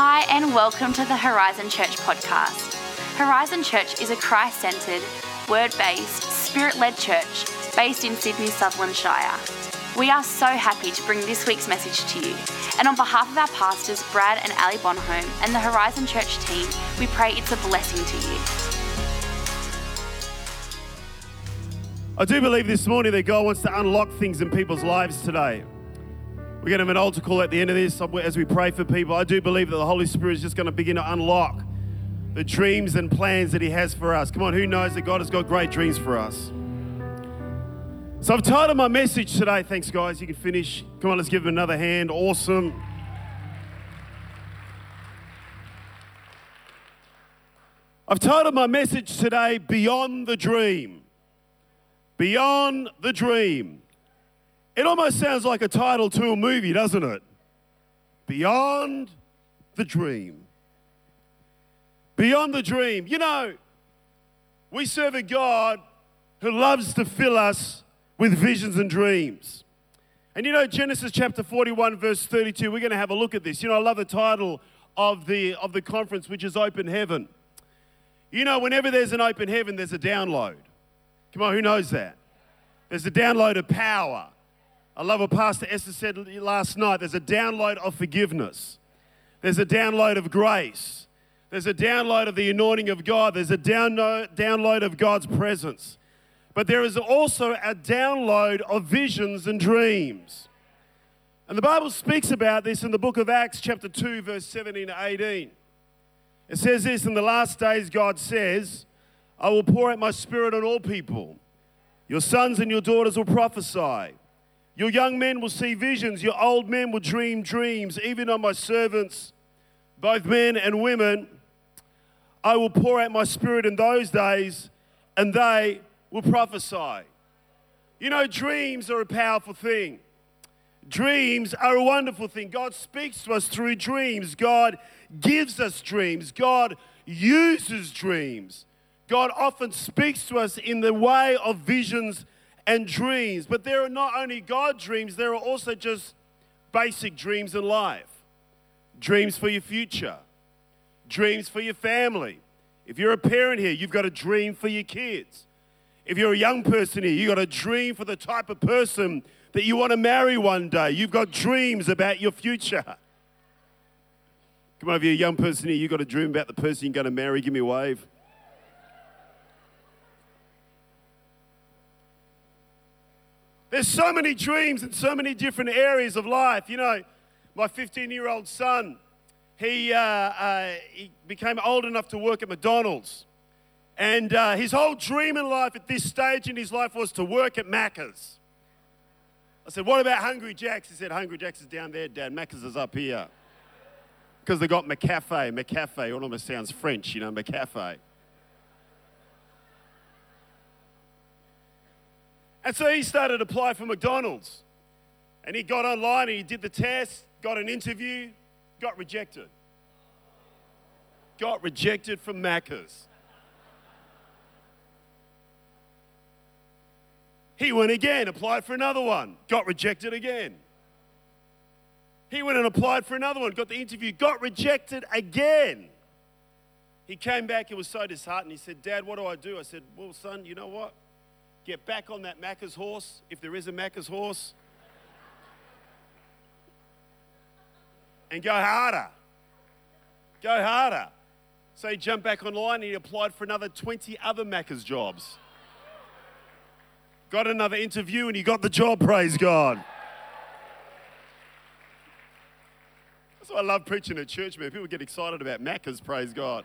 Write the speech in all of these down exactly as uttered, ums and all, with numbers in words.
Hi, and welcome to the Horizon Church podcast. Horizon Church is a Christ-centred, word-based, spirit-led church based in Sydney, Sutherland Shire. We are so happy to bring this week's message to you. And on behalf of our pastors, Brad and Ali Bonholm, and the Horizon Church team, we pray it's a blessing to you. I do believe this morning that God wants to unlock things in people's lives today. We're going to have an altar call at the end of this as we pray for people. I do believe that the Holy Spirit is just going to begin to unlock the dreams and plans that He has for us. Come on, who knows that God has got great dreams for us? So I've titled my message today. Thanks, guys. You can finish. Come on, let's give Him another hand. Awesome. I've titled my message today, Beyond the Dream. Beyond the Dream. It almost sounds like a title to a movie, doesn't it? Beyond the Dream. Beyond the Dream. You know, we serve a God who loves to fill us with visions and dreams. And you know, Genesis chapter forty-one, verse thirty-two, we're going to have a look at this. You know, I love the title of the, of the conference, which is Open Heaven. You know, whenever there's an open heaven, there's a download. Come on, who knows that? There's a download of power. I love what Pastor Esther said last night. There's a download of forgiveness. There's a download of grace. There's a download of the anointing of God. There's a download, download of God's presence. But there is also a download of visions and dreams. And the Bible speaks about this in the book of Acts chapter two, verse seventeen to eighteen. It says this, in the last days God says, I will pour out my spirit on all people. Your sons and your daughters will prophesy. Your young men will see visions. Your old men will dream dreams. Even on my servants, both men and women, I will pour out my spirit in those days, and they will prophesy. You know, dreams are a powerful thing. Dreams are a wonderful thing. God speaks to us through dreams. God gives us dreams. God uses dreams. God often speaks to us in the way of visions and dreams. But there are not only God dreams, there are also just basic dreams in life. Dreams for your future. Dreams for your family. If you're a parent here, you've got a dream for your kids. If you're a young person here, you've got a dream for the type of person that you want to marry one day. You've got dreams about your future. Come on, if you're a young person here, you've got a dream about the person you're going to marry. Give me a wave. There's so many dreams in so many different areas of life. You know, my fifteen-year-old son, he, uh, uh, he became old enough to work at McDonald's. And uh, his whole dream in life at this stage in his life was to work at Macca's. I said, what about Hungry Jack's? He said, Hungry Jack's is down there, Dad. Macca's is up here. Because they got McCafe. McCafe almost sounds French, you know, McCafe. And so he started to apply for McDonald's. And he got online and he did the test, got an interview, got rejected. Got rejected from Macca's. He went again, applied for another one, got rejected again. He went and applied for another one, got the interview, got rejected again. He came back, he was so disheartened. He said, Dad, what do I do? I said, well, son, you know what? Get back on that Macca's horse, if there is a Macca's horse, and go harder. Go harder. So he jumped back online and he applied for another twenty other Macca's jobs. Got another interview and he got the job, praise God. That's why I love preaching at church, man. People get excited about Macca's, praise God.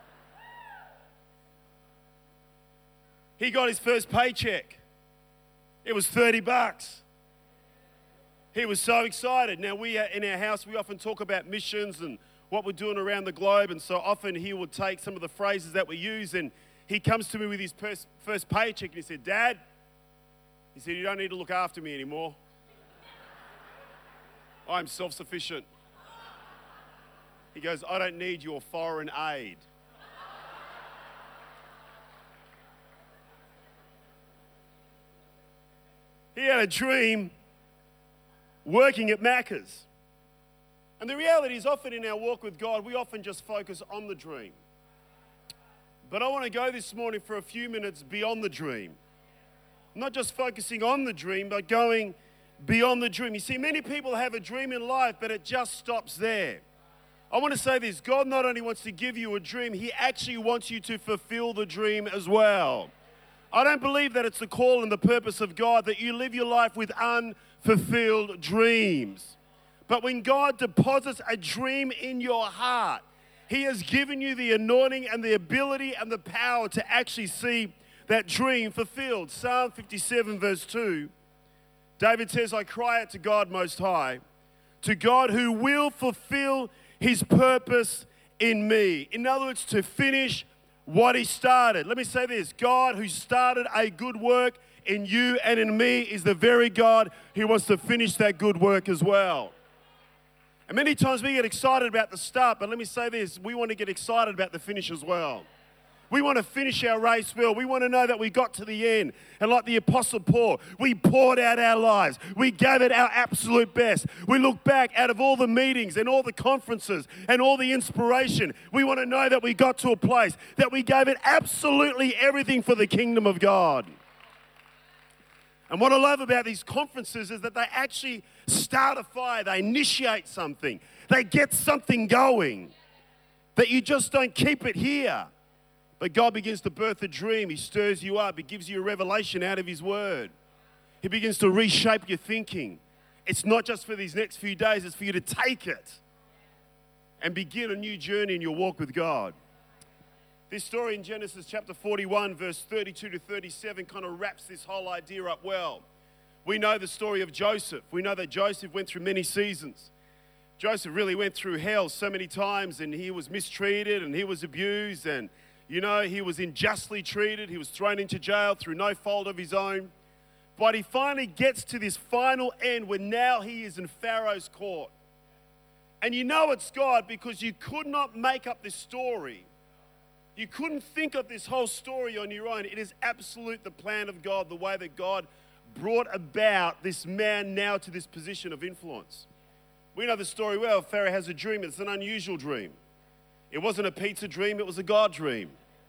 He got his first paycheck. It was thirty bucks. He was so excited. Now, we in our house, we often talk about missions and what we're doing around the globe. And so often he would take some of the phrases that we use and he comes to me with his first, first paycheck and he said, Dad, he said, you don't need to look after me anymore. I'm self-sufficient. He goes, I don't need your foreign aid. He had a dream working at Macca's. And the reality is often in our walk with God, we often just focus on the dream. But I want to go this morning for a few minutes beyond the dream. Not just focusing on the dream, but going beyond the dream. You see, many people have a dream in life, but it just stops there. I want to say this, God not only wants to give you a dream, He actually wants you to fulfill the dream as well. I don't believe that it's the call and the purpose of God that you live your life with unfulfilled dreams. But when God deposits a dream in your heart, He has given you the anointing and the ability and the power to actually see that dream fulfilled. Psalm fifty-seven verse two, David says, I cry out to God Most High, to God who will fulfill His purpose in me. In other words, to finish what He started. Let me say this, God who started a good work in you and in me is the very God who wants to finish that good work as well. And many times we get excited about the start, but let me say this, we want to get excited about the finish as well. We want to finish our race well. We want to know that we got to the end. And like the Apostle Paul, we poured out our lives. We gave it our absolute best. We look back out of all the meetings and all the conferences and all the inspiration. We want to know that we got to a place that we gave it absolutely everything for the kingdom of God. And what I love about these conferences is that they actually start a fire. They initiate something. They get something going. That you just don't keep it here. But God begins to birth a dream. He stirs you up. He gives you a revelation out of His word. He begins to reshape your thinking. It's not just for these next few days. It's for you to take it and begin a new journey in your walk with God. This story in Genesis chapter forty-one, verse thirty-two to thirty-seven kind of wraps this whole idea up well. We know the story of Joseph. We know that Joseph went through many seasons. Joseph really went through hell so many times, and he was mistreated and he was abused, and you know, he was unjustly treated. He was thrown into jail through no fault of his own. But he finally gets to this final end where now he is in Pharaoh's court. And you know it's God because you could not make up this story. You couldn't think of this whole story on your own. It is absolute the plan of God, the way that God brought about this man now to this position of influence. We know the story well. Pharaoh has a dream. It's an unusual dream. It wasn't a pizza dream. It was a God dream.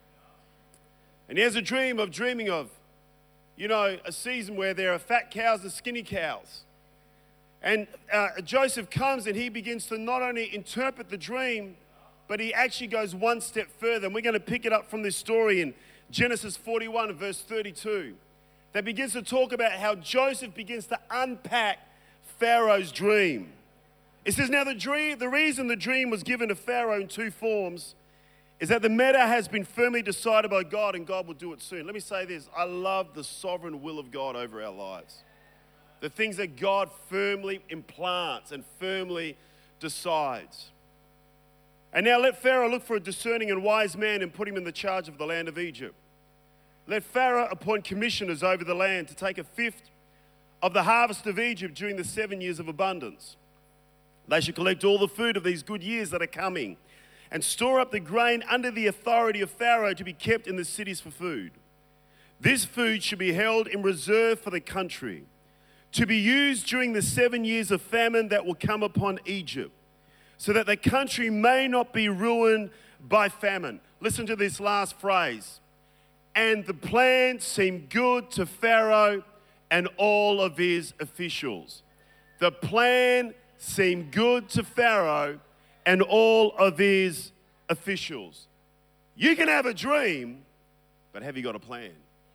And he has a dream of dreaming of, you know, a season where there are fat cows and skinny cows. And uh, Joseph comes and he begins to not only interpret the dream, but he actually goes one step further. And we're going to pick it up from this story in Genesis forty-one, verse thirty-two. That begins to talk about how Joseph begins to unpack Pharaoh's dream. It says, now the dream, the reason the dream was given to Pharaoh in two forms is that the matter has been firmly decided by God and God will do it soon. Let me say this, I love the sovereign will of God over our lives. The things that God firmly implants and firmly decides. And now let Pharaoh look for a discerning and wise man and put him in the charge of the land of Egypt. Let Pharaoh appoint commissioners over the land to take a fifth of the harvest of Egypt during the seven years of abundance. They should collect all the food of these good years that are coming and store up the grain under the authority of Pharaoh to be kept in the cities for food. This food should be held in reserve for the country, to be used during the seven years of famine that will come upon Egypt, so that the country may not be ruined by famine. Listen to this last phrase. And the plan seemed good to Pharaoh and all of his officials. The plan seemed good to Pharaoh and all of his officials. You can have a dream, but have you got a plan?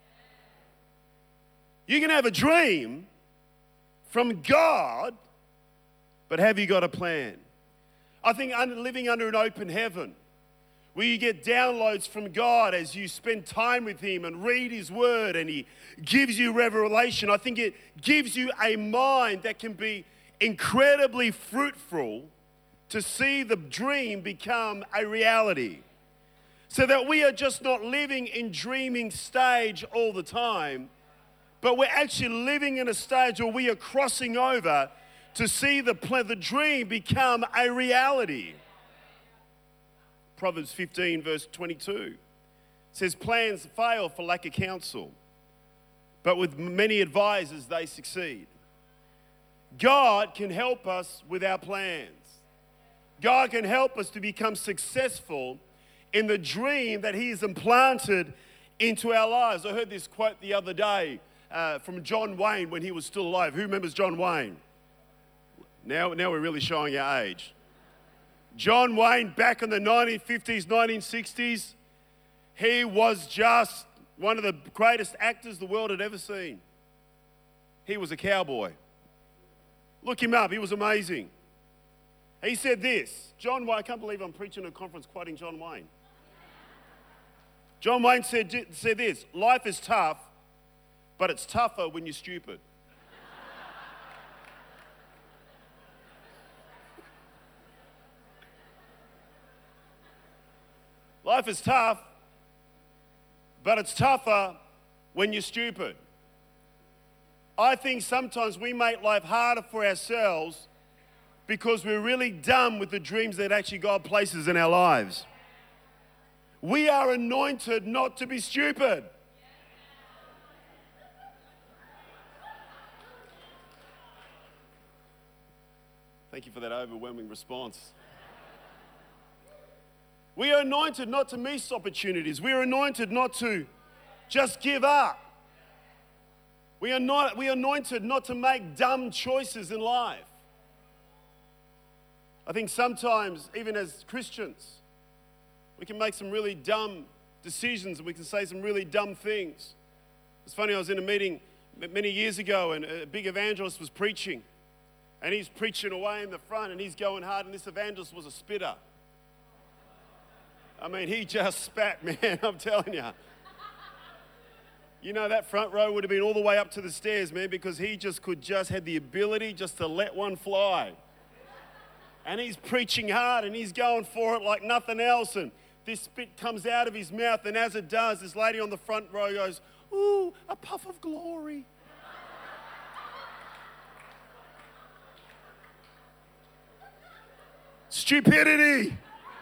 You can have a dream from God, but have you got a plan? I think living under an open heaven, where you get downloads from God as you spend time with Him and read His Word and He gives you revelation, I think it gives you a mind that can be incredibly fruitful to see the dream become a reality. So that we are just not living in dreaming stage all the time, but we're actually living in a stage where we are crossing over to see the, the dream become a reality. Proverbs fifteen verse twenty-two says, plans fail for lack of counsel, but with many advisors they succeed. God can help us with our plans. God can help us to become successful in the dream that He has implanted into our lives. I heard this quote the other day uh, from John Wayne when he was still alive. Who remembers John Wayne? Now, now we're really showing our age. John Wayne, back in the nineteen fifties, nineteen sixties, he was just one of the greatest actors the world had ever seen. He was a cowboy. Look him up, he was amazing. He said this, John Wayne, I can't believe I'm preaching at a conference quoting John Wayne. John Wayne said, said this, life is tough, but it's tougher when you're stupid. Life is tough, but it's tougher when you're stupid. I think sometimes we make life harder for ourselves because we're really dumb with the dreams that actually God places in our lives. We are anointed not to be stupid. Thank you for that overwhelming response. We are anointed not to miss opportunities. We are anointed not to just give up. We are not, we are anointed not to make dumb choices in life. I think sometimes, even as Christians, we can make some really dumb decisions and we can say some really dumb things. It's funny, I was in a meeting many years ago and a big evangelist was preaching. And he's preaching away in the front and he's going hard, and this evangelist was a spitter. I mean, he just spat, man, I'm telling you. You know, that front row would have been all the way up to the stairs, man, because he just could just had the ability just to let one fly. And he's preaching hard and he's going for it like nothing else. And this spit comes out of his mouth, and as it does, this lady on the front row goes, ooh, a puff of glory. Stupidity.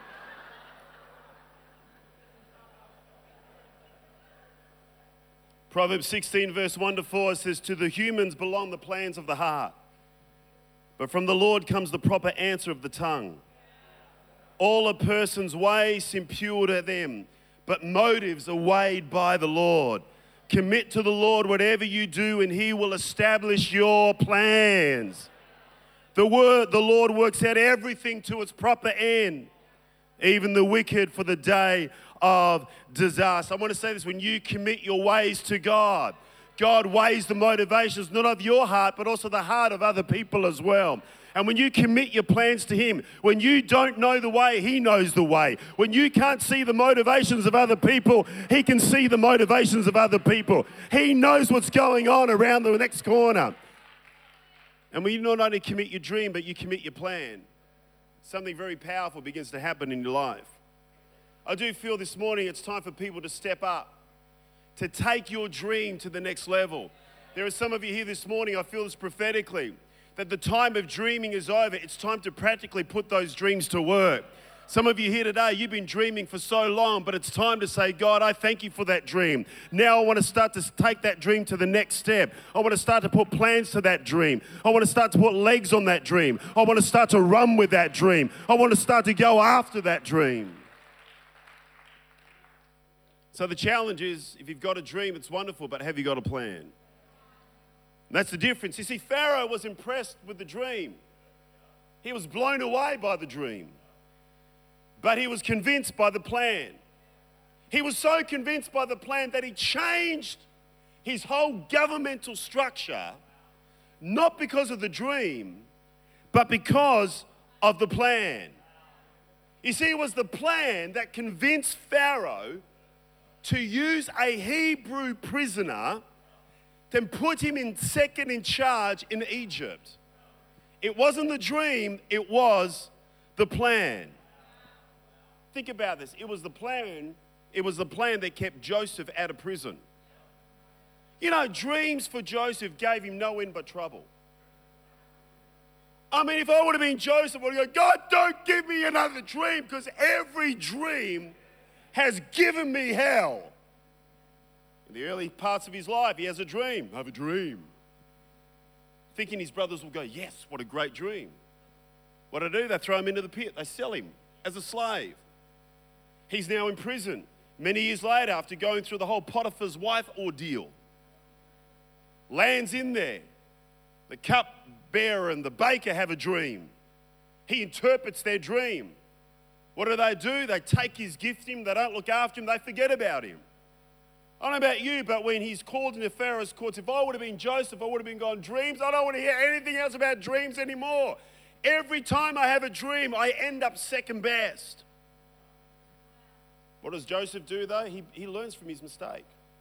Proverbs sixteen verse one to four says, to the humans belong the plans of the heart, but from the Lord comes the proper answer of the tongue. All a person's ways seem pure to them, but motives are weighed by the Lord. Commit to the Lord whatever you do, and He will establish your plans. The word, the Lord works out everything to its proper end, even the wicked for the day of disaster. I want to say this, when you commit your ways to God, God weighs the motivations not of your heart, but also the heart of other people as well. And when you commit your plans to Him, when you don't know the way, He knows the way. When you can't see the motivations of other people, He can see the motivations of other people. He knows what's going on around the next corner. And when you not only commit your dream, but you commit your plan, something very powerful begins to happen in your life. I do feel this morning it's time for people to step up, to take your dream to the next level. There are some of you here this morning, I feel this prophetically, that the time of dreaming is over. It's time to practically put those dreams to work. Some of you here today, you've been dreaming for so long, but it's time to say, God, I thank you for that dream. Now I want to start to take that dream to the next step. I want to start to put plans to that dream. I want to start to put legs on that dream. I want to start to run with that dream. I want to start to go after that dream. So the challenge is, if you've got a dream, it's wonderful, but have you got a plan? And that's the difference. You see, Pharaoh was impressed with the dream. He was blown away by the dream. But he was convinced by the plan. He was so convinced by the plan that he changed his whole governmental structure, not because of the dream, but because of the plan. You see, it was the plan that convinced Pharaoh to use a Hebrew prisoner, then put him in second in charge in Egypt. It wasn't the dream, it was the plan. Think about this. It was the plan, it was the plan that kept Joseph out of prison. You know, dreams for Joseph gave him no end but trouble. I mean, if I would have been Joseph, I would have gone, God, don't give me another dream, because every dream has given me hell. In the early parts of his life, he has a dream. I have a dream. Thinking his brothers will go, yes, what a great dream. What do they do? They throw him into the pit. They sell him as a slave. He's now in prison many years later after going through the whole Potiphar's wife ordeal. Lands in there. The cupbearer and the baker have a dream. He interprets their dream. What do they do? They take his gift him. They don't look after him. They forget about him. I don't know about you, but when he's called into Pharaoh's courts, if I would have been Joseph, I would have been going, dreams? I don't want to hear anything else about dreams anymore. Every time I have a dream, I end up second best. What does Joseph do, though? He, he learns from his mistake.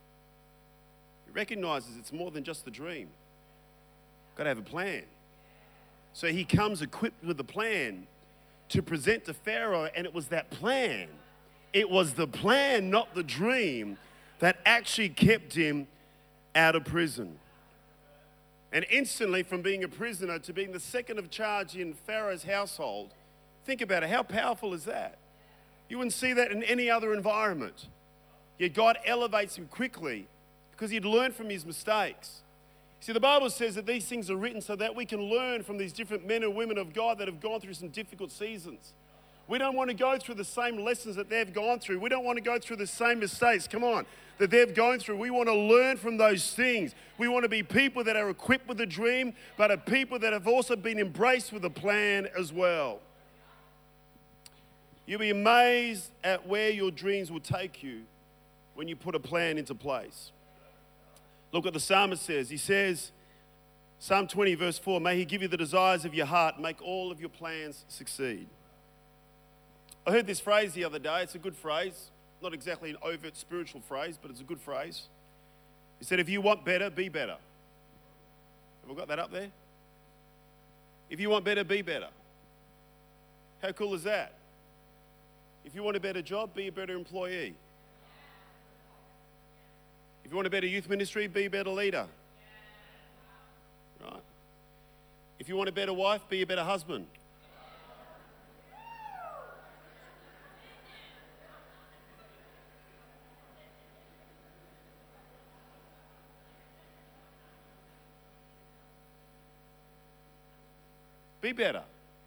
He recognizes it's more than just the dream. Got to have a plan. So he comes equipped with a plan to present to Pharaoh, and it was that plan. It was the plan, not the dream, that actually kept him out of prison. And instantly, from being a prisoner to being the second of charge in Pharaoh's household, think about it, how powerful is that? You wouldn't see that in any other environment. Yet God elevates him quickly because he'd learned from his mistakes. See, the Bible says that these things are written so that we can learn from these different men and women of God that have gone through some difficult seasons. We don't want to go through the same lessons that they've gone through. We don't want to go through the same mistakes, come on, that they've gone through. We want to learn from those things. We want to be people that are equipped with a dream, but are people that have also been embraced with a plan as well. You'll be amazed at where your dreams will take you when you put a plan into place. Look what the psalmist says. He says, Psalm twenty, verse four, may he give you the desires of your heart, make all of your plans succeed. I heard this phrase the other day. It's a good phrase. Not exactly an overt spiritual phrase, but it's a good phrase. He said, if you want better, be better. Have I got that up there? If you want better, be better. How cool is that? If you want a better job, be a better employee. If you want a better youth ministry, be a better leader. Right? If you want a better wife, be a better husband. Be better.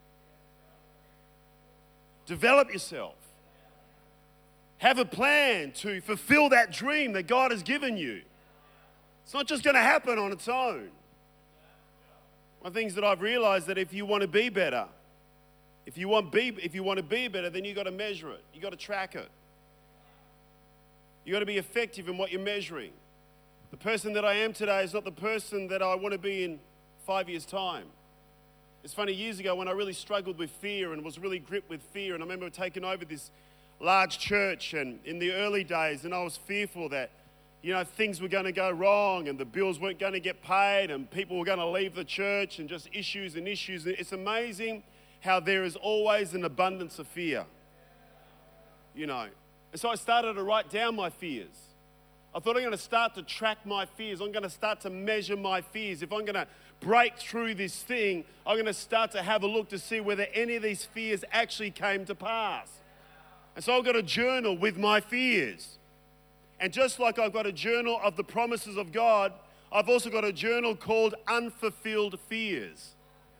Develop yourself. Have a plan to fulfill that dream that God has given you. It's not just going to happen on its own. One of the things that I've realized that if you want to be better, if you want be, if you want to be better, then you've got to measure it. You've got to track it. You've got to be effective in what you're measuring. The person that I am today is not the person that I want to be in five years' time. It's funny, years ago when I really struggled with fear and was really gripped with fear, and I remember taking over this large church and in the early days, and I was fearful that, you know, things were going to go wrong and the bills weren't going to get paid and people were going to leave the church and just issues and issues. It's amazing how there is always an abundance of fear, you know. And so I started to write down my fears. I thought I'm going to start to track my fears. I'm going to start to measure my fears. If I'm going to break through this thing, I'm going to start to have a look to see whether any of these fears actually came to pass. And so I've got a journal with my fears. And just like I've got a journal of the promises of God, I've also got a journal called Unfulfilled Fears.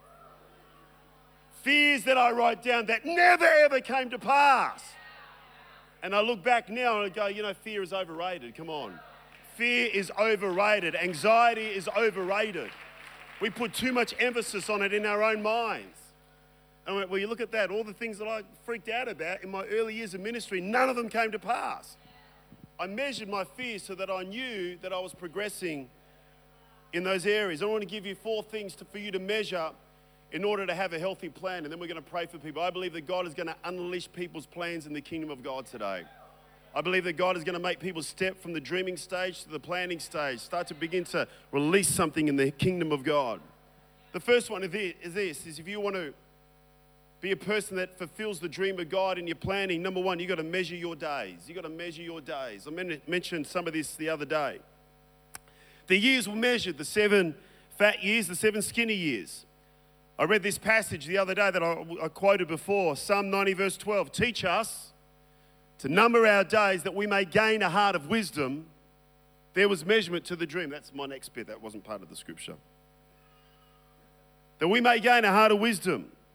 Fears that I write down that never ever came to pass. And I look back now and I go, you know, fear is overrated. Come on. Fear is overrated. Anxiety is overrated. We put too much emphasis on it in our own minds. And when you look at that, all the things that I freaked out about in my early years of ministry, none of them came to pass. I measured my fears so that I knew that I was progressing in those areas. I want to give you four things to, for you to measure in order to have a healthy plan, and then we're going to pray for people. I believe that God is going to unleash people's plans in the kingdom of God today. I believe that God is going to make people step from the dreaming stage to the planning stage, start to begin to release something in the kingdom of God. The first one is this, is if you want to be a person that fulfills the dream of God in your planning, number one, you've got to measure your days. You've got to measure your days. I mentioned some of this the other day. The years were measured, the seven fat years, the seven skinny years. I read this passage the other day that I, I quoted before, Psalm ninety verse twelve. Teach us to number our days that we may gain a heart of wisdom. There was measurement to the dream. That's my next bit. That wasn't part of the scripture. That we may gain a heart of wisdom.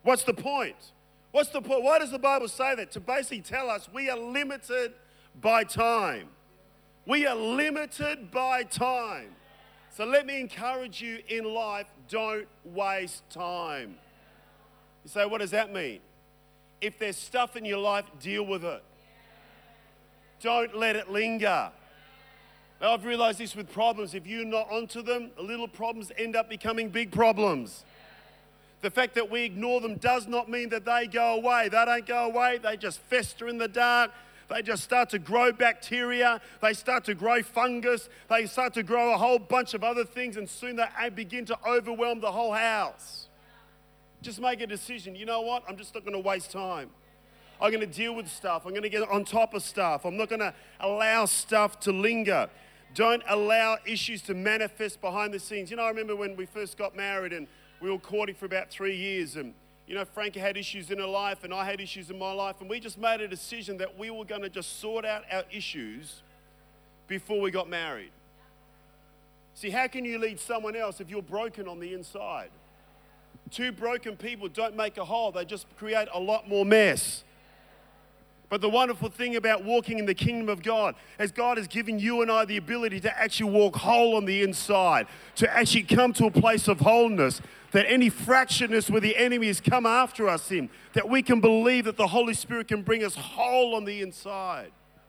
What's the point? What's the point? Why does the Bible say that? To basically tell us we are limited by time. We are limited by time. So let me encourage you in life, don't waste time. You say, what does that mean? If there's stuff in your life, deal with it. Don't let it linger. Now, I've realized this with problems. If you're not onto them, the little problems end up becoming big problems. The fact that we ignore them does not mean that they go away. They don't go away. They just fester in the dark. They just start to grow bacteria. They start to grow fungus. They start to grow a whole bunch of other things, and soon they begin to overwhelm the whole house. Just make a decision. You know what? I'm just not going to waste time. I'm going to deal with stuff. I'm going to get on top of stuff. I'm not going to allow stuff to linger. Don't allow issues to manifest behind the scenes. You know, I remember when we first got married and we were courting for about three years, and you know, Frankie had issues in her life and I had issues in my life, and we just made a decision that we were going to just sort out our issues before we got married. See, how can you lead someone else if you're broken on the inside? Two broken people don't make a whole, they just create a lot more mess. But the wonderful thing about walking in the kingdom of God is God has given you and I the ability to actually walk whole on the inside, to actually come to a place of wholeness, that any fractionness where the enemy has come after us in, that we can believe that the Holy Spirit can bring us whole on the inside.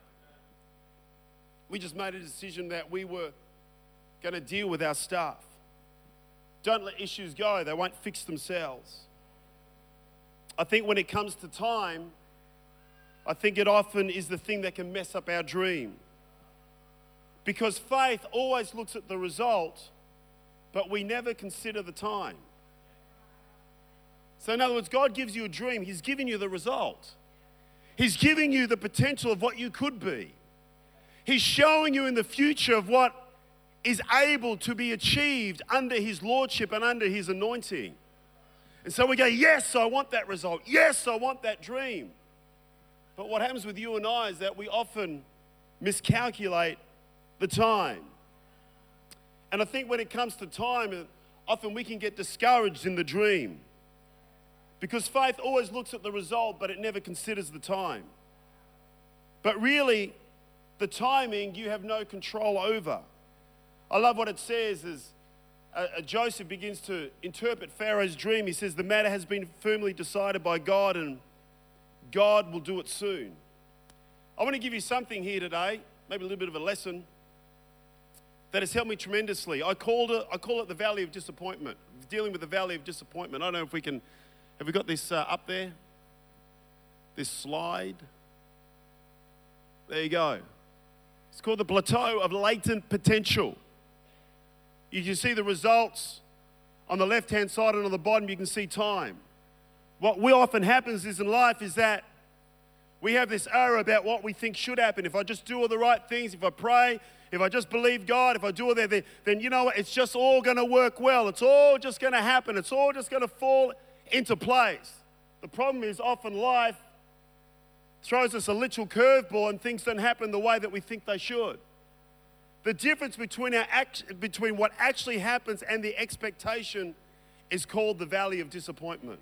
We just made a decision that we were going to deal with our stuff. Don't let issues go. They won't fix themselves. I think when it comes to time, I think it often is the thing that can mess up our dream. Because faith always looks at the result, but we never consider the time. So in other words, God gives you a dream. He's giving you the result. He's giving you the potential of what you could be. He's showing you in the future of what is able to be achieved under His lordship and under His anointing. And so we go, yes, I want that result. Yes, I want that dream. But what happens with you and I is that we often miscalculate the time. And I think when it comes to time, often we can get discouraged in the dream. Because faith always looks at the result, but it never considers the time. But really, the timing you have no control over. I love what it says as uh, Joseph begins to interpret Pharaoh's dream. He says, the matter has been firmly decided by God, and God will do it soon. I want to give you something here today, maybe a little bit of a lesson, that has helped me tremendously. I called it, I call it the valley of disappointment. Dealing with the valley of disappointment. I don't know if we can, have we got this uh, up there? This slide? There you go. It's called the plateau of latent potential. You can see the results on the left-hand side, and on the bottom you can see time. What we often happens is in life is that we have this error about what we think should happen. If I just do all the right things, if I pray, if I just believe God, if I do all that, then, then you know what? It's just all going to work well. It's all just going to happen. It's all just going to fall into place. The problem is often life throws us a literal curveball and things don't happen the way that we think they should. The difference between our act, between what actually happens and the expectation is called the valley of disappointment.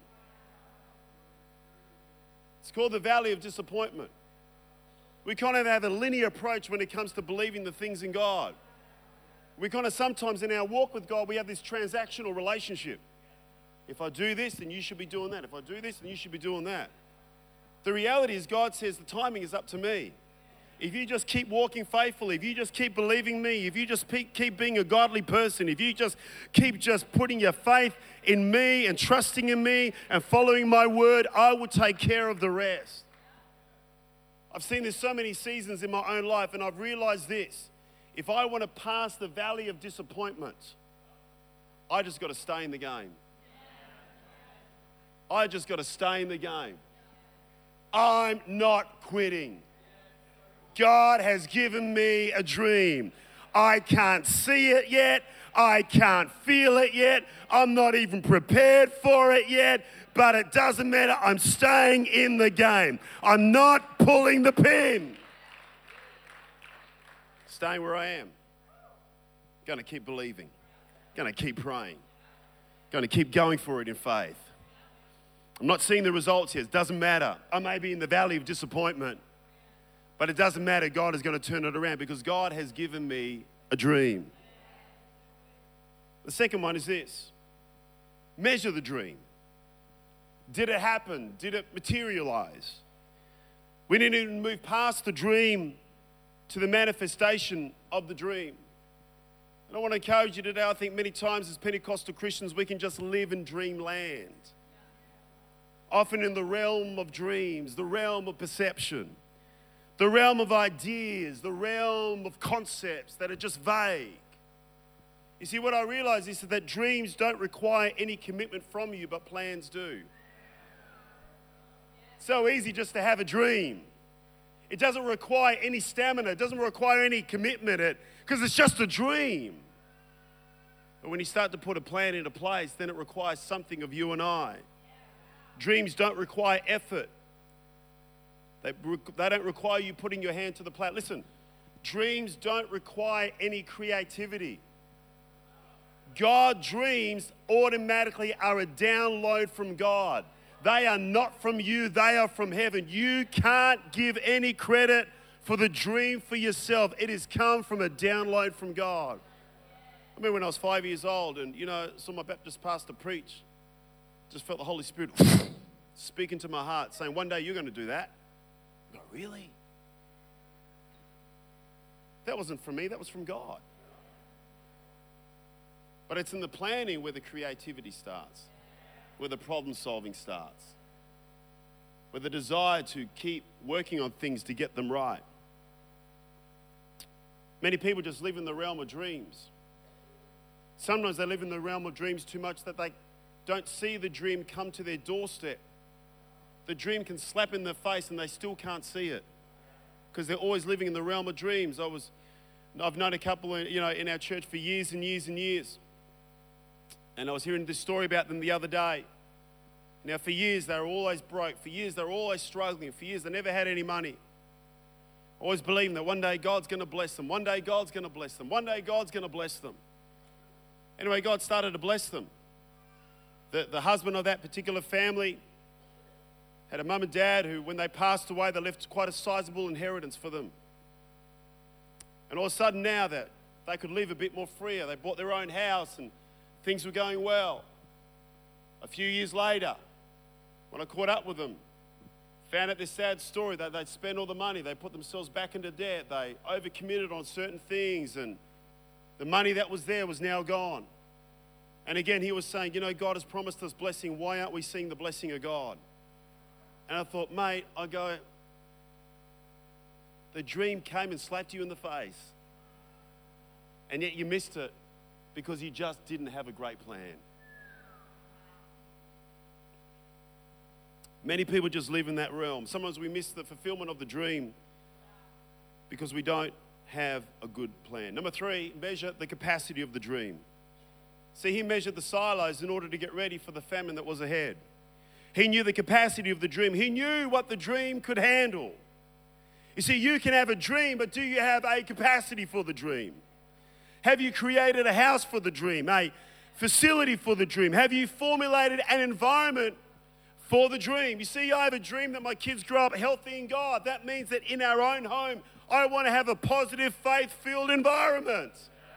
It's called the valley of disappointment. We kind of have a linear approach when it comes to believing the things in God. We kind of sometimes in our walk with God, we have this transactional relationship. If I do this, then you should be doing that. If I do this, then you should be doing that. The reality is God says the timing is up to me. If you just keep walking faithfully, if you just keep believing me, if you just keep being a godly person, if you just keep just putting your faith in me and trusting in me and following my word, I will take care of the rest. I've seen this so many seasons in my own life, and I've realized this. If I want to pass the valley of disappointment, I just got to stay in the game. I just got to stay in the game. I'm not quitting. God has given me a dream. I can't see it yet. I can't feel it yet. I'm not even prepared for it yet. But it doesn't matter. I'm staying in the game. I'm not pulling the pin. Staying where I am. Going to keep believing. Going to keep praying. Going to keep going for it in faith. I'm not seeing the results yet. It doesn't matter. I may be in the valley of disappointment, but it doesn't matter. God is going to turn it around because God has given me a dream. The second one is this. Measure the dream. Did it happen? Did it materialize? We need to move past the dream to the manifestation of the dream. And I want to encourage you today, I think many times as Pentecostal Christians, we can just live in dreamland. Often in the realm of dreams, the realm of perception, the realm of ideas, the realm of concepts that are just vague. You see, what I realize is that dreams don't require any commitment from you, but plans do. So easy just to have a dream. It doesn't require any stamina. It doesn't require any commitment because it's just a dream. But when you start to put a plan into place, then it requires something of you and I. Dreams don't require effort. They, they don't require you putting your hand to the plow. Listen, dreams don't require any creativity. God dreams automatically are a download from God. They are not from you, they are from heaven. You can't give any credit for the dream for yourself. It has come from a download from God. I remember when I was five years old and, you know, saw my Baptist pastor preach. Just felt the Holy Spirit speaking to my heart, saying, one day you're going to do that. I go, really? That wasn't from me, that was from God. But it's in the planning where the creativity starts, where the problem solving starts, where the desire to keep working on things to get them right. Many people just live in the realm of dreams. Sometimes they live in the realm of dreams too much that they don't see the dream come to their doorstep. The dream can slap in their face and they still can't see it because they're always living in the realm of dreams. I was, I've known a couple, you know, in our church for years and years and years. And I was hearing this story about them the other day. Now, for years, they were always broke. For years, they were always struggling. For years, they never had any money. Always believing that one day God's going to bless them. One day God's going to bless them. One day God's going to bless them. Anyway, God started to bless them. The, the husband of that particular family had a mum and dad who, when they passed away, they left quite a sizable inheritance for them. And all of a sudden now that they could live a bit more freer, they bought their own house and things were going well. A few years later, when I caught up with them, found out this sad story that they'd spent all the money, they put themselves back into debt, they overcommitted on certain things, and the money that was there was now gone. And again, he was saying, you know, God has promised us blessing, why aren't we seeing the blessing of God? And I thought, mate, I go, the dream came and slapped you in the face, and yet you missed it because you just didn't have a great plan. Many people just live in that realm. Sometimes we miss the fulfillment of the dream because we don't have a good plan. Number three, measure the capacity of the dream. See, he measured the silos in order to get ready for the famine that was ahead. He knew the capacity of the dream. He knew what the dream could handle. You see, you can have a dream, but do you have a capacity for the dream? Have you created a house for the dream, a facility for the dream? Have you formulated an environment for the dream? You see, I have a dream that my kids grow up healthy in God. That means that in our own home, I want to have a positive, faith-filled environment.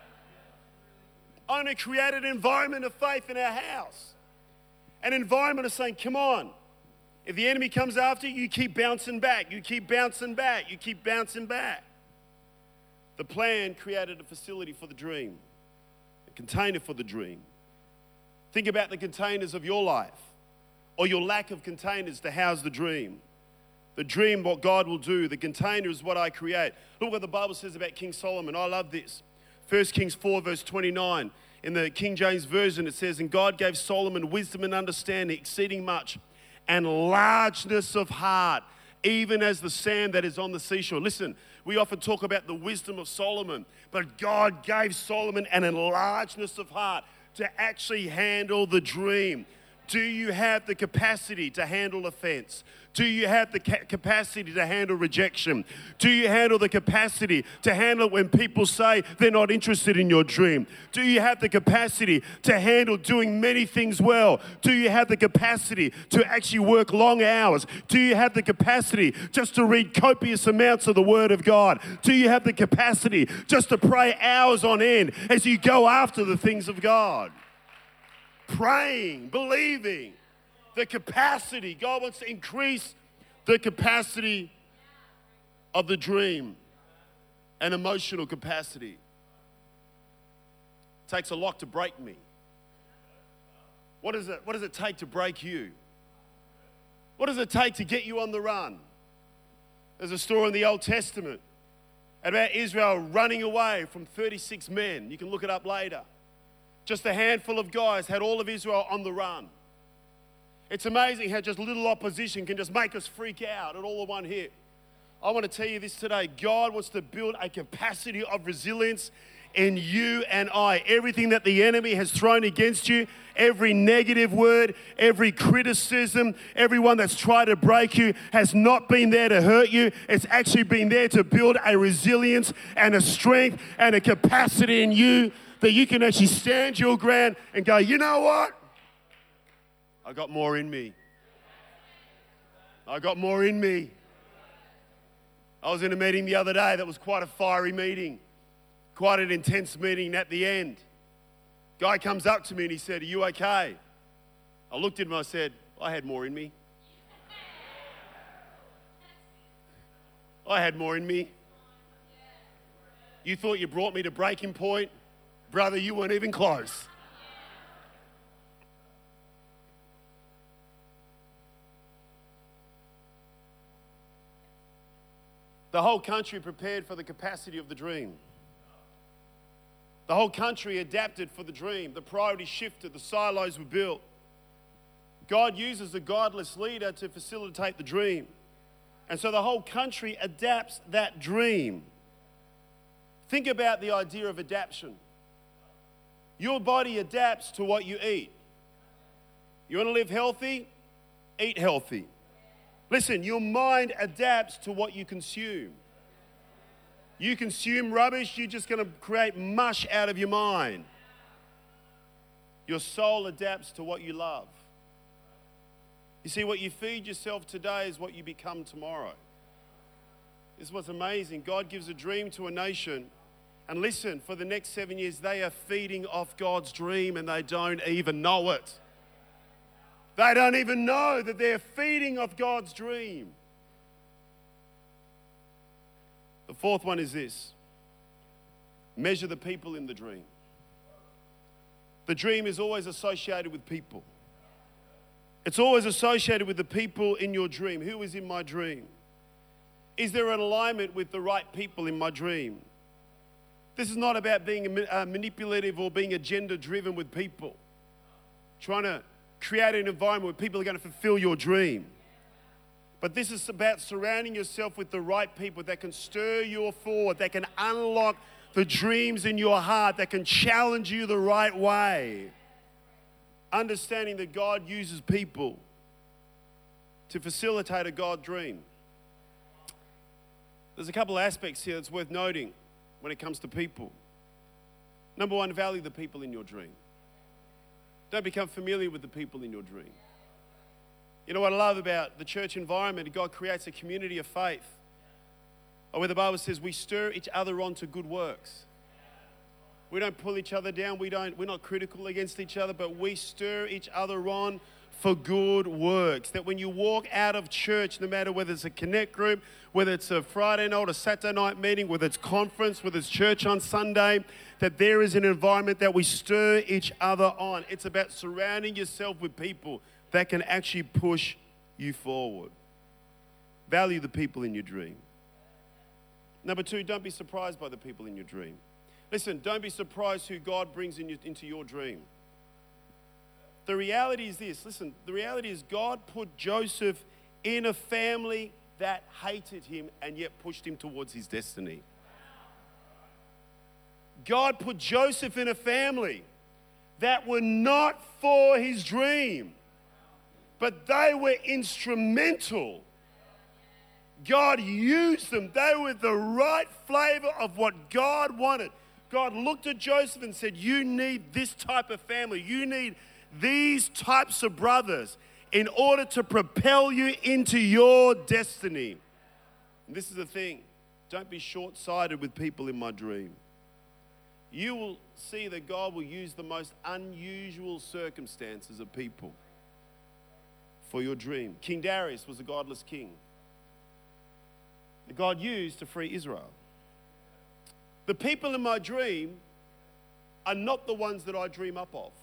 I want to create an environment of faith in our house. An environment of saying, come on, if the enemy comes after you, you keep bouncing back. You keep bouncing back. You keep bouncing back. The plan created a facility for the dream, a container for the dream. Think about the containers of your life or your lack of containers to house the dream. The dream, what God will do. The container is what I create. Look what the Bible says about King Solomon. I love this. First Kings four, verse twenty-nine. In the King James Version, it says, and God gave Solomon wisdom and understanding, exceeding much, and largeness of heart, even as the sand that is on the seashore. Listen, we often talk about the wisdom of Solomon, but God gave Solomon an enlargedness of heart to actually handle the dream. Do you have the capacity to handle offense? Do you have the ca- capacity to handle rejection? Do you handle the capacity to handle when people say they're not interested in your dream? Do you have the capacity to handle doing many things well? Do you have the capacity to actually work long hours? Do you have the capacity just to read copious amounts of the Word of God? Do you have the capacity just to pray hours on end as you go after the things of God? Praying, believing, the capacity. God wants to increase the capacity of the dream and emotional capacity. It takes a lot to break me. What does it, what does it take to break you? What does it take to get you on the run? There's a story in the Old Testament about Israel running away from thirty-six men. You can look it up later. Just a handful of guys had all of Israel on the run. It's amazing how just little opposition can just make us freak out at all in one hit. I want to tell you this today. God wants to build a capacity of resilience in you and I. Everything that the enemy has thrown against you, every negative word, every criticism, everyone that's tried to break you has not been there to hurt you. It's actually been there to build a resilience and a strength and a capacity in you that you can actually stand your ground and go, you know what? I got more in me. I got more in me. I was in a meeting the other day that was quite a fiery meeting, quite an intense meeting. At the end, guy comes up to me and he said, are you okay? I looked at him and I said, I had more in me. I had more in me. You thought you brought me to breaking point? Brother, you weren't even close. The whole country prepared for the capacity of the dream. The whole country adapted for the dream. The priorities shifted. The silos were built. God uses a godless leader to facilitate the dream. And so the whole country adapts that dream. Think about the idea of adaptation. Your body adapts to what you eat. You want to live healthy? Eat healthy. Listen, your mind adapts to what you consume. You consume rubbish, you're just going to create mush out of your mind. Your soul adapts to what you love. You see, what you feed yourself today is what you become tomorrow. This is what's amazing. God gives a dream to a nation. And listen, for the next seven years, they are feeding off God's dream and they don't even know it. They don't even know that they're feeding off God's dream. The fourth one is this: measure the people in the dream. The dream is always associated with people. It's always associated with the people in your dream. Who is in my dream? Is there an alignment with the right people in my dream? This is not about being uh, manipulative or being agenda-driven with people. Trying to create an environment where people are going to fulfill your dream. But this is about surrounding yourself with the right people that can stir you forward, that can unlock the dreams in your heart, that can challenge you the right way. Understanding that God uses people to facilitate a God dream. There's a couple of aspects here that's worth noting when it comes to people. Number one, value the people in your dream. Don't become familiar with the people in your dream. You know what I love about the church environment? God creates a community of faith, where the Bible says we stir each other on to good works. We don't pull each other down. We don't, we're not critical against each other, but we stir each other on for good works. That when you walk out of church, no matter whether it's a connect group, whether it's a Friday night or Saturday night meeting, whether it's conference, whether it's church on Sunday, that there is an environment that we stir each other on. It's about surrounding yourself with people that can actually push you forward. Value the people in your dream. Number two, don't be surprised by the people in your dream. Listen, don't be surprised who God brings in your, into your dream. The reality is this. Listen, the reality is God put Joseph in a family that hated him and yet pushed him towards his destiny. God put Joseph in a family that were not for his dream, but they were instrumental. God used them. They were the right flavor of what God wanted. God looked at Joseph and said, you need this type of family. You need these types of brothers in order to propel you into your destiny. And this is the thing. Don't be short-sighted with people in my dream. You will see that God will use the most unusual circumstances of people for your dream. King Darius was a godless king that God used to free Israel. The people in my dream are not the ones that I dream up of.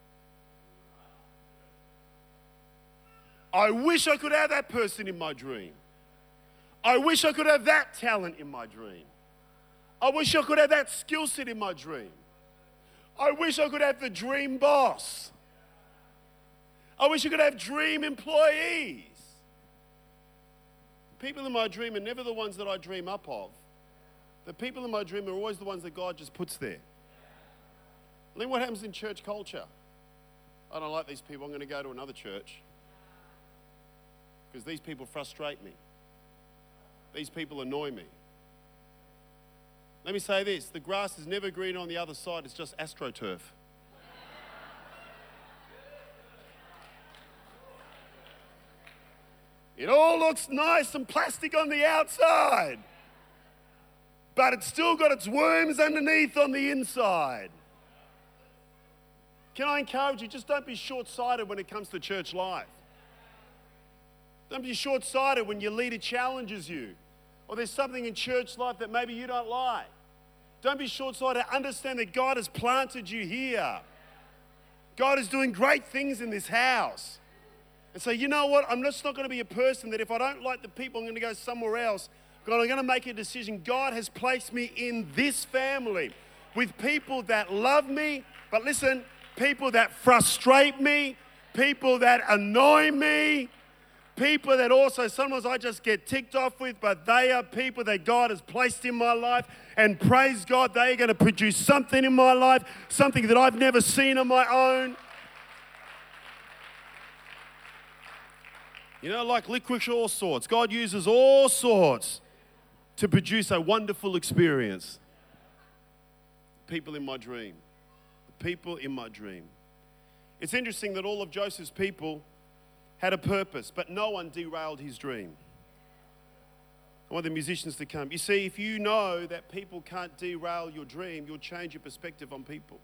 I wish I could have that person in my dream. I wish I could have that talent in my dream. I wish I could have that skill set in my dream. I wish I could have the dream boss. I wish I could have dream employees. People in my dream are never the ones that I dream up of. The people in my dream are always the ones that God just puts there. I think what happens in church culture, I don't like these people, I'm going to go to another church because these people frustrate me. These people annoy me. Let me say this, the grass is never green on the other side, it's just AstroTurf. It all looks nice and plastic on the outside, but it's still got its worms underneath on the inside. Can I encourage you, just don't be short-sighted when it comes to church life. Don't be short-sighted when your leader challenges you, or there's something in church life that maybe you don't like. Don't be short-sighted. Understand that God has planted you here. God is doing great things in this house. And say, you know what? I'm just not going to be a person that if I don't like the people, I'm going to go somewhere else. God, I'm going to make a decision. God has placed me in this family with people that love me. But listen, people that frustrate me, people that annoy me, people that also sometimes I just get ticked off with, but they are people that God has placed in my life. And praise God, they are going to produce something in my life, something that I've never seen on my own. You know, like licorice, all sorts. God uses all sorts to produce a wonderful experience. People in my dream. The people in my dream. It's interesting that all of Joseph's people had a purpose, but no one derailed his dream. I want the musicians to come. You see, if you know that people can't derail your dream, you'll change your perspective on people.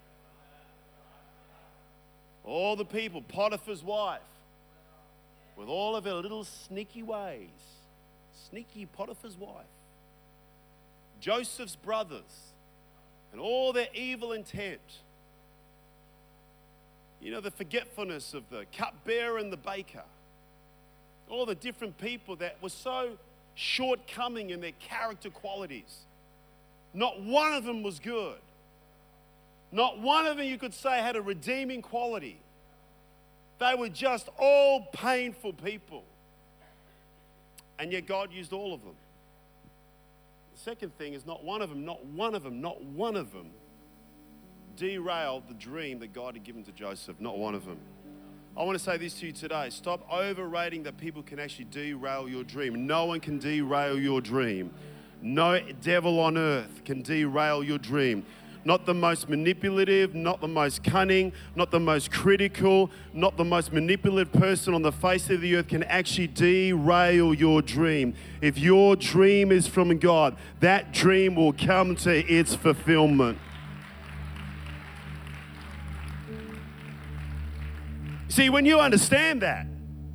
All the people, Potiphar's wife, with all of her little sneaky ways. Sneaky Potiphar's wife. Joseph's brothers and all their evil intent. You know, the forgetfulness of the cupbearer and the baker. All the different people that were so shortcoming in their character qualities. Not one of them was good. Not one of them you could say had a redeeming quality. They were just all painful people. And yet God used all of them. The second thing is not one of them, not one of them, not one of them derailed the dream that God had given to Joseph. Not one of them. I want to say this to you today. Stop overrating that people can actually derail your dream. No one can derail your dream. No devil on earth can derail your dream. Not the most manipulative, not the most cunning, not the most critical, not the most manipulative person on the face of the earth can actually derail your dream. If your dream is from God, that dream will come to its fulfillment. See, when you understand that,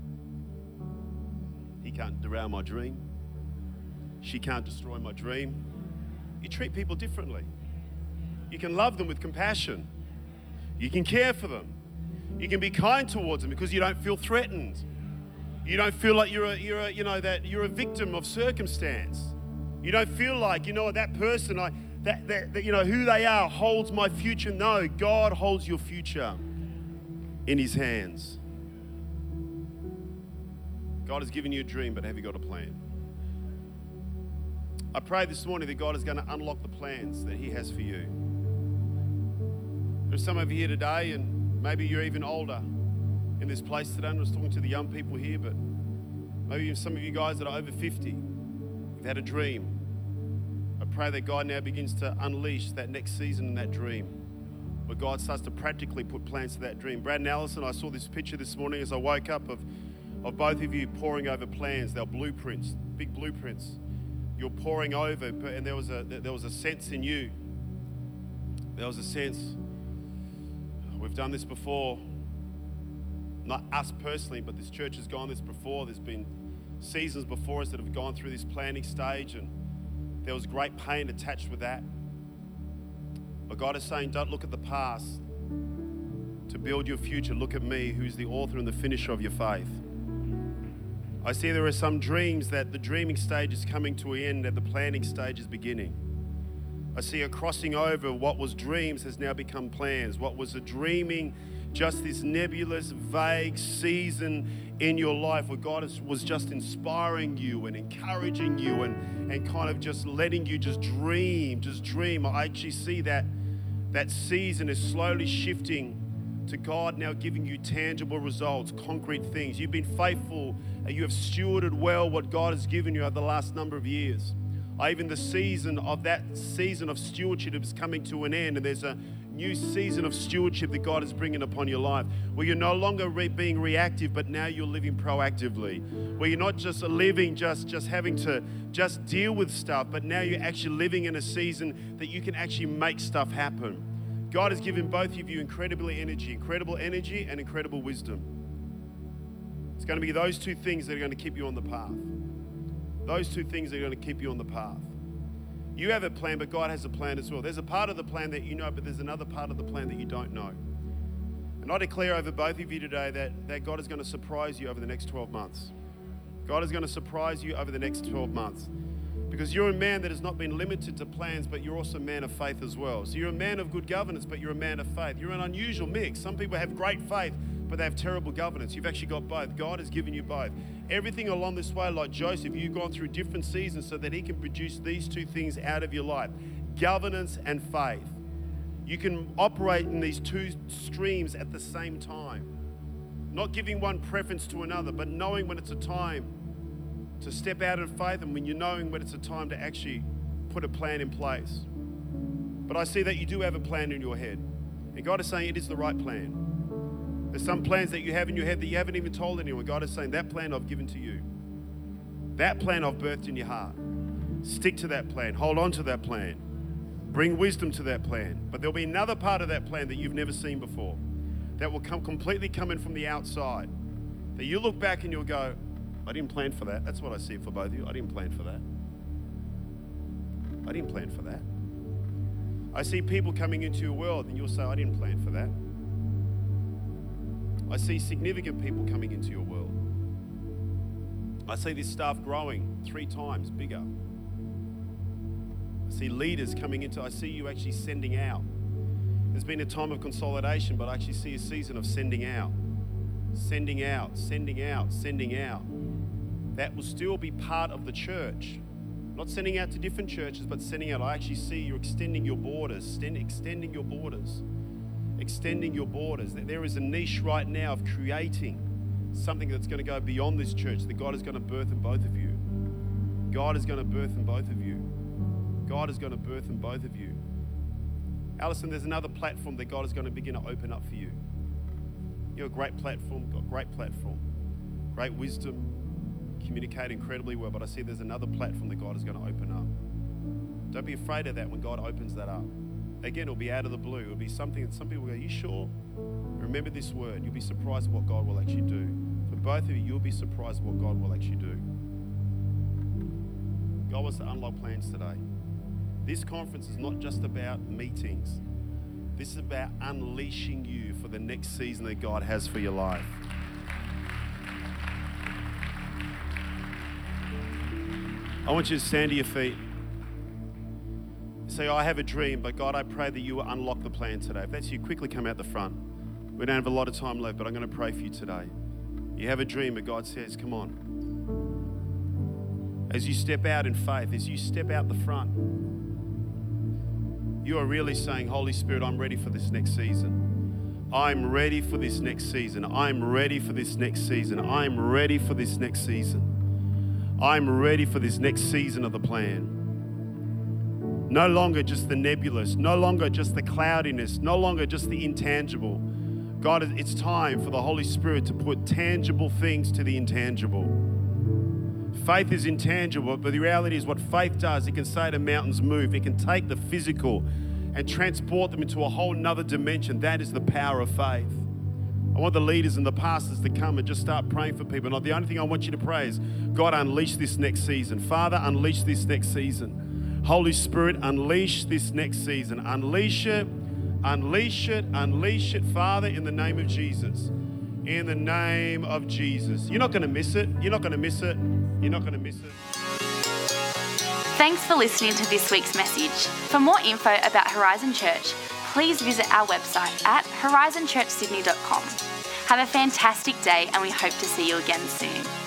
he can't derail my dream. She can't destroy my dream. You treat people differently. You can love them with compassion. You can care for them. You can be kind towards them because you don't feel threatened. You don't feel like you're a, you're a, you know, that you're a victim of circumstance. You don't feel like, you know, that person, I, that, that, that, you know, who they are holds my future. No, God holds your future in his hands. God has given you a dream, but have you got a plan? I pray this morning that God is going to unlock the plans that he has for you. There's some of you here today, and maybe you're even older, in this place today. And I was talking to the young people here, but maybe some of you guys that are over fifty, you've had a dream. I pray that God now begins to unleash that next season and that dream, where God starts to practically put plans to that dream. Brad and Allison, I saw this picture this morning as I woke up of, of both of you poring over plans. They're blueprints, big blueprints. You're poring over, and there was a there was a sense in you. There was a sense, we've done this before. Not us personally, but this church has gone this before. There's been seasons before us that have gone through this planning stage, and there was great pain attached with that. But God is saying, don't look at the past to build your future. Look at me, who's the author and the finisher of your faith. I see there are some dreams that the dreaming stage is coming to an end, that the planning stage is beginning. I see a crossing over. What was dreams has now become plans. What was a dreaming, just this nebulous, vague season in your life where God is, was just inspiring you and encouraging you and, and kind of just letting you just dream, just dream. I actually see that that season is slowly shifting to God now giving you tangible results, concrete things. You've been faithful and you have stewarded well what God has given you over the last number of years. I even the season of that season of stewardship is coming to an end, and there's a new season of stewardship that God is bringing upon your life, where you're no longer re- being reactive, but now you're living proactively, where you're not just living, just, just having to just deal with stuff, but now you're actually living in a season that you can actually make stuff happen. God has given both of you incredible energy, incredible energy and incredible wisdom. It's going to be those two things that are going to keep you on the path. Those two things are going to keep you on the path. You have a plan, but God has a plan as well. There's a part of the plan that you know, but there's another part of the plan that you don't know. And I declare over both of you today that, that God is going to surprise you over the next twelve months. God is going to surprise you over the next twelve months. Because you're a man that has not been limited to plans, but you're also a man of faith as well. So you're a man of good governance, but you're a man of faith. You're an unusual mix. Some people have great faith, but they have terrible governance. You've actually got both. God has given you both. Everything along this way, like Joseph, you've gone through different seasons so that he can produce these two things out of your life: governance and faith. You can operate in these two streams at the same time. Not giving one preference to another, but knowing when it's a time to step out in faith and when you're knowing when it's a time to actually put a plan in place. But I see that you do have a plan in your head. And God is saying it is the right plan. There's some plans that you have in your head that you haven't even told anyone. God is saying that plan I've given to you. That plan I've birthed in your heart. Stick to that plan. Hold on to that plan. Bring wisdom to that plan. But there'll be another part of that plan that you've never seen before that will come completely come in from the outside. That you look back and you'll go, I didn't plan for that. That's what I see for both of you. I didn't plan for that. I didn't plan for that. I see people coming into your world and you'll say, I didn't plan for that. I see significant people coming into your world. I see this staff growing three times bigger. I see leaders coming into, I see you actually sending out. There's been a time of consolidation, but I actually see a season of sending out. Sending out, sending out, sending out. That will still be part of the church. Not sending out to different churches, but sending out. I actually see you extending your borders, extending your borders, extending your borders. There is a niche right now of creating something that's going to go beyond this church, that God is going to birth in both of you. God is going to birth in both of you. God is going to birth in both of you. Allison, there's another platform that God is going to begin to open up for you. You're a great platform, got great platform, great wisdom, communicate incredibly well, but I see there's another platform that God is going to open up. Don't be afraid of that when God opens that up. Again, it'll be out of the blue. It'll be something that some people go, are you sure? Remember this word. You'll be surprised at what God will actually do. For both of you, you'll be surprised at what God will actually do. God wants to unlock plans today. This conference is not just about meetings. This is about unleashing you for the next season that God has for your life. I want you to stand to your feet. Say, I have a dream, but God, I pray that you will unlock the plan today. If that's you, quickly come out the front. We don't have a lot of time left, but I'm going to pray for you today. You have a dream, but God says, come on. As you step out in faith, as you step out the front, you are really saying, Holy Spirit, I'm ready for this next season. I'm ready for this next season. I'm ready for this next season. I'm ready for this next season. I'm ready for this next season of the plan. No longer just the nebulous, no longer just the cloudiness, no longer just the intangible. God, it's time for the Holy Spirit to put tangible things to the intangible. Faith is intangible, but the reality is what faith does, it can say to mountains, move. It can take the physical and transport them into a whole nother dimension. That is the power of faith. I want the leaders and the pastors to come and just start praying for people. Not the only thing I want you to pray is, God, unleash this next season. Father, unleash this next season. Holy Spirit, unleash this next season. Unleash it, unleash it, unleash it, Father, in the name of Jesus. In the name of Jesus. You're not going to miss it. You're not going to miss it. You're not going to miss it. Thanks for listening to this week's message. For more info about Horizon Church, please visit our website at horizon church sydney dot com. Have a fantastic day, and we hope to see you again soon.